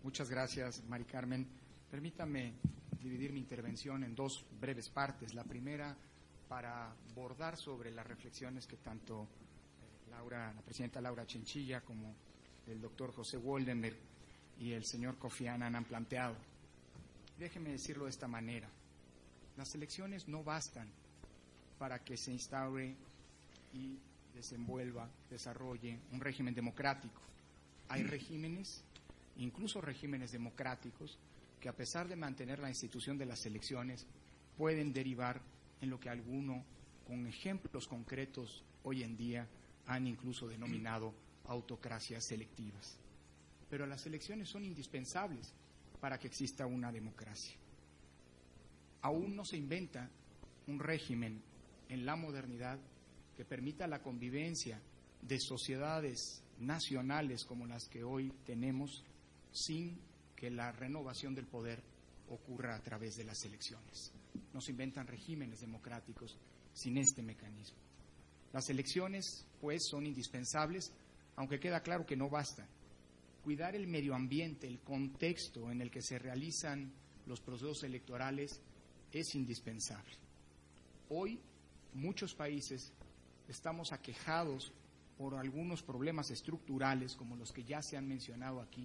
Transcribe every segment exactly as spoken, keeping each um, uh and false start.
Muchas gracias, Mari Carmen. Permítame dividir mi intervención en dos breves partes. La primera, para bordar sobre las reflexiones que tanto Laura, la presidenta Laura Chinchilla como el doctor José Woldenberg y el señor Kofi Annan han planteado. Déjeme decirlo de esta manera. Las elecciones no bastan para que se instaure y desenvuelva, desarrolle un régimen democrático. Hay regímenes, incluso regímenes democráticos, que a pesar de mantener la institución de las elecciones, pueden derivar en lo que alguno, con ejemplos concretos hoy en día, han incluso denominado autocracias selectivas. Pero las elecciones son indispensables para que exista una democracia. Aún no se inventa un régimen en la modernidad que permita la convivencia de sociedades nacionales como las que hoy tenemos sin que la renovación del poder ocurra a través de las elecciones. No se inventan regímenes democráticos sin este mecanismo. Las elecciones, pues, son indispensables, aunque queda claro que no basta. Cuidar el medio ambiente, el contexto en el que se realizan los procesos electorales es indispensable. Hoy, muchos países estamos aquejados por algunos problemas estructurales, como los que ya se han mencionado aquí: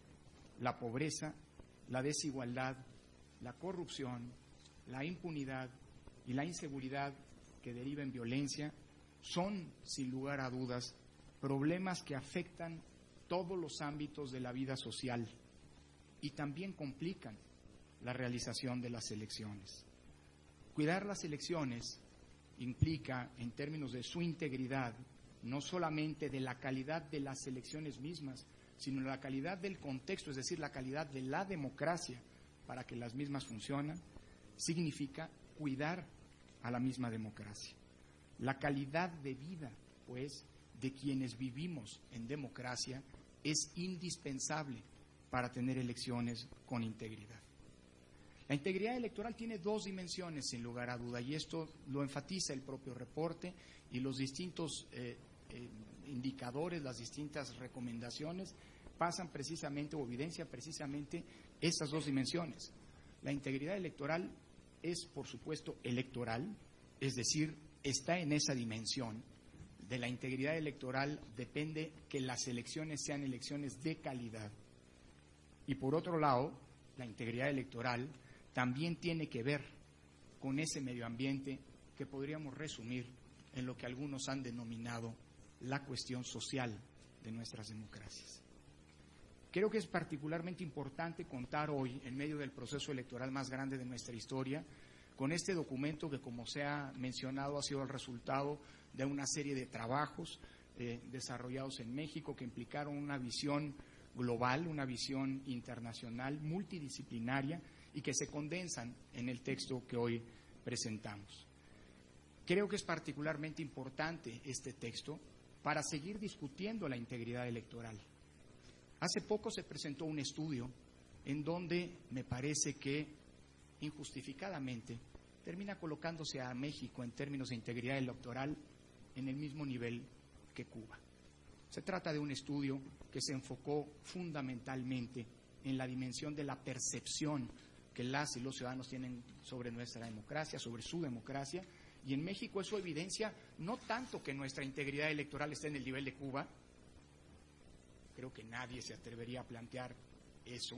la pobreza, la desigualdad, la corrupción, la impunidad y la inseguridad que deriva en violencia. Son, sin lugar a dudas, problemas que afectan todos los ámbitos de la vida social y también complican la realización de las elecciones. Cuidar las elecciones implica, en términos de su integridad, no solamente de la calidad de las elecciones mismas, sino la calidad del contexto, es decir, la calidad de la democracia para que las mismas funcionen, significa cuidar a la misma democracia. La calidad de vida, pues, de quienes vivimos en democracia es indispensable para tener elecciones con integridad. La integridad electoral tiene dos dimensiones, sin lugar a duda, y esto lo enfatiza el propio reporte y los distintos eh, eh, indicadores, las distintas recomendaciones pasan precisamente o evidencian precisamente estas dos dimensiones. La integridad electoral es, por supuesto, electoral, es decir, está en esa dimensión. De la integridad electoral depende que las elecciones sean elecciones de calidad. Y por otro lado, la integridad electoral también tiene que ver con ese medio ambiente que podríamos resumir en lo que algunos han denominado la cuestión social de nuestras democracias. Creo que es particularmente importante contar hoy, en medio del proceso electoral más grande de nuestra historia, con este documento que, como se ha mencionado, ha sido el resultado de una serie de trabajos eh, desarrollados en México que implicaron una visión global, una visión internacional, multidisciplinaria, y que se condensan en el texto que hoy presentamos. Creo que es particularmente importante este texto para seguir discutiendo la integridad electoral. Hace poco se presentó un estudio en donde me parece que injustificadamente termina colocándose a México en términos de integridad electoral en el mismo nivel que Cuba. Se trata de un estudio que se enfocó fundamentalmente en la dimensión de la percepción que las y los ciudadanos tienen sobre nuestra democracia, sobre su democracia, y en México eso evidencia no tanto que nuestra integridad electoral esté en el nivel de Cuba, creo que nadie se atrevería a plantear eso,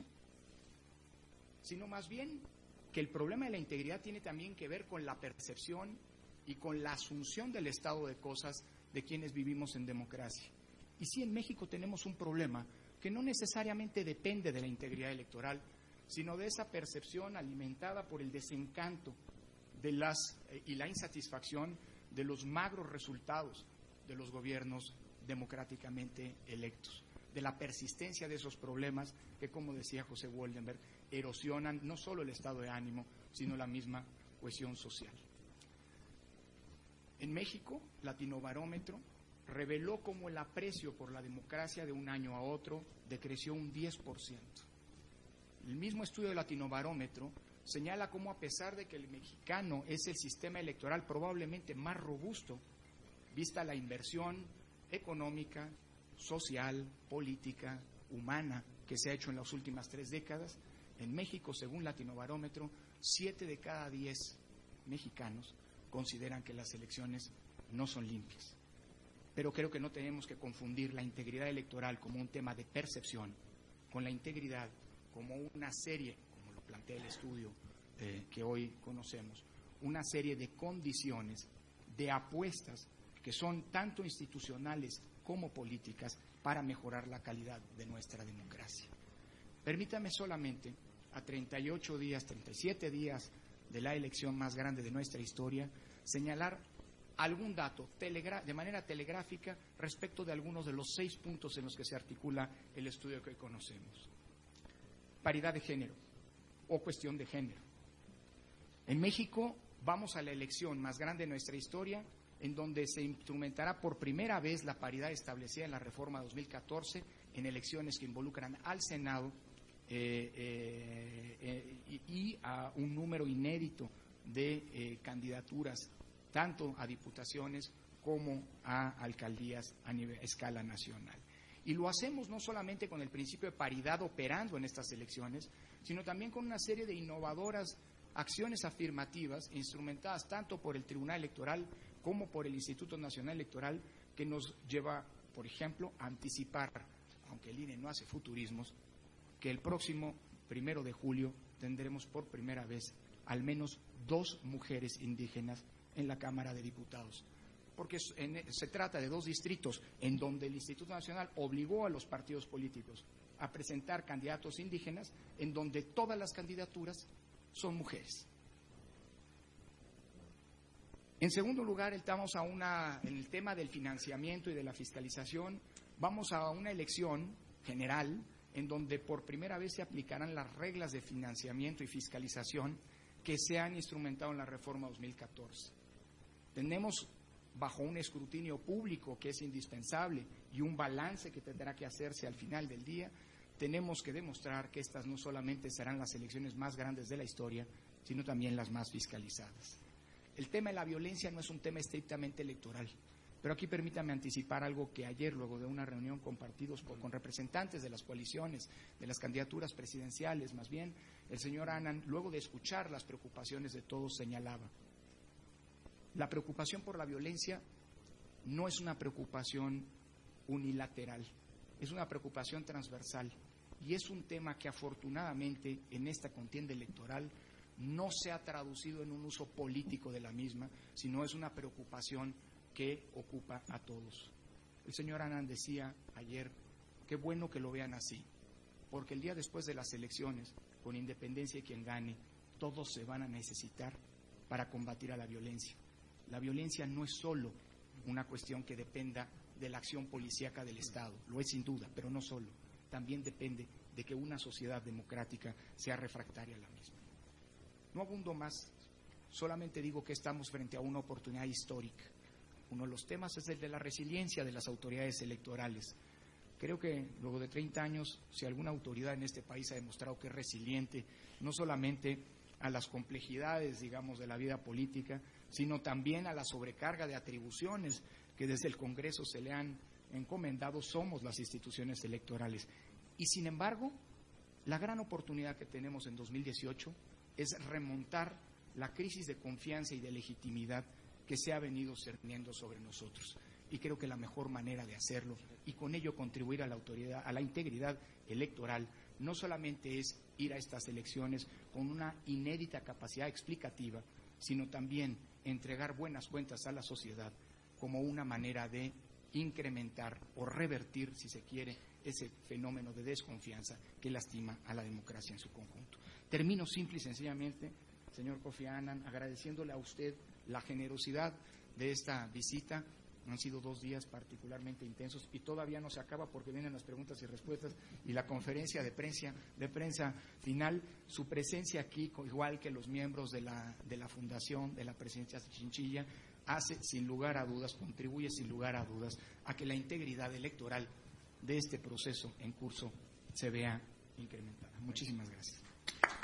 sino más bien que el problema de la integridad tiene también que ver con la percepción y con la asunción del estado de cosas de quienes vivimos en democracia. Y sí, en México tenemos un problema que no necesariamente depende de la integridad electoral, sino de esa percepción alimentada por el desencanto de las, eh, y la insatisfacción de los magros resultados de los gobiernos democráticamente electos, de la persistencia de esos problemas que, como decía José Woldenberg, erosionan no solo el estado de ánimo, sino la misma cohesión social. En México, Latinobarómetro reveló cómo el aprecio por la democracia de un año a otro decreció un diez por ciento. El mismo estudio de Latinobarómetro señala cómo, a pesar de que el mexicano es el sistema electoral probablemente más robusto, vista la inversión económica, social, política, humana que se ha hecho en las últimas tres décadas. En México, según Latinobarómetro, siete de cada diez mexicanos consideran que las elecciones no son limpias. Pero creo que no tenemos que confundir la integridad electoral como un tema de percepción con la integridad como una serie, como lo plantea el estudio eh, que hoy conocemos, una serie de condiciones, de apuestas que son tanto institucionales como políticas para mejorar la calidad de nuestra democracia. Permítame solamente, a treinta y ocho días, treinta y siete días de la elección más grande de nuestra historia, señalar algún dato telegra- de manera telegráfica respecto de algunos de los seis puntos en los que se articula el estudio que hoy conocemos. Paridad de género o cuestión de género. En México vamos a la elección más grande de nuestra historia, en donde se instrumentará por primera vez la paridad establecida en la reforma dos mil catorce en elecciones que involucran al Senado eh, eh, eh, y, y a un número inédito de eh, candidaturas, tanto a diputaciones como a alcaldías a nivel, a escala nacional. Y lo hacemos no solamente con el principio de paridad operando en estas elecciones, sino también con una serie de innovadoras acciones afirmativas instrumentadas tanto por el Tribunal Electoral como por el Instituto Nacional Electoral, que nos lleva, por ejemplo, a anticipar, aunque el I N E no hace futurismos, que el próximo primero de julio tendremos por primera vez al menos dos mujeres indígenas en la Cámara de Diputados, porque se trata de dos distritos en donde el Instituto Nacional obligó a los partidos políticos a presentar candidatos indígenas, en donde todas las candidaturas son mujeres. En segundo lugar, estamos a una, en el tema del financiamiento y de la fiscalización, vamos a una elección general en donde por primera vez se aplicarán las reglas de financiamiento y fiscalización que se han instrumentado en la reforma dos mil catorce. Tenemos, bajo un escrutinio público que es indispensable y un balance que tendrá que hacerse al final del día, tenemos que demostrar que estas no solamente serán las elecciones más grandes de la historia, sino también las más fiscalizadas. El tema de la violencia no es un tema estrictamente electoral, pero aquí permítame anticipar algo que ayer, luego de una reunión con partidos, con representantes de las coaliciones, de las candidaturas presidenciales, más bien, el señor Anand, luego de escuchar las preocupaciones de todos, señalaba: la preocupación por la violencia no es una preocupación unilateral, es una preocupación transversal y es un tema que afortunadamente en esta contienda electoral no se ha traducido en un uso político de la misma, sino es una preocupación que ocupa a todos. El señor Anand decía ayer, qué bueno que lo vean así, porque el día después de las elecciones, con independencia de quien gane, todos se van a necesitar para combatir a la violencia. La violencia no es solo una cuestión que dependa de la acción policíaca del Estado, lo es sin duda, pero no solo, también depende de que una sociedad democrática sea refractaria a la misma. No abundo más, solamente digo que estamos frente a una oportunidad histórica. Uno de los temas es el de la resiliencia de las autoridades electorales. Creo que luego de treinta años, si alguna autoridad en este país ha demostrado que es resiliente, no solamente a las complejidades, digamos, de la vida política, sino también a la sobrecarga de atribuciones que desde el Congreso se le han encomendado, somos las instituciones electorales. Y sin embargo, la gran oportunidad que tenemos en dos mil dieciocho es remontar la crisis de confianza y de legitimidad que se ha venido cerniendo sobre nosotros. Y creo que la mejor manera de hacerlo y con ello contribuir a la autoridad, a la integridad electoral, no solamente es ir a estas elecciones con una inédita capacidad explicativa, sino también entregar buenas cuentas a la sociedad como una manera de incrementar o revertir, si se quiere, ese fenómeno de desconfianza que lastima a la democracia en su conjunto. Termino simple y sencillamente, señor Kofi Annan, agradeciéndole a usted la generosidad de esta visita. Han sido dos días particularmente intensos y todavía no se acaba porque vienen las preguntas y respuestas y la conferencia de prensa, de prensa final. Su presencia aquí, igual que los miembros de la, de la Fundación de la Presidencia Chinchilla, hace sin lugar a dudas, contribuye sin lugar a dudas a que la integridad electoral de este proceso en curso se vea incrementada. Muchísimas gracias.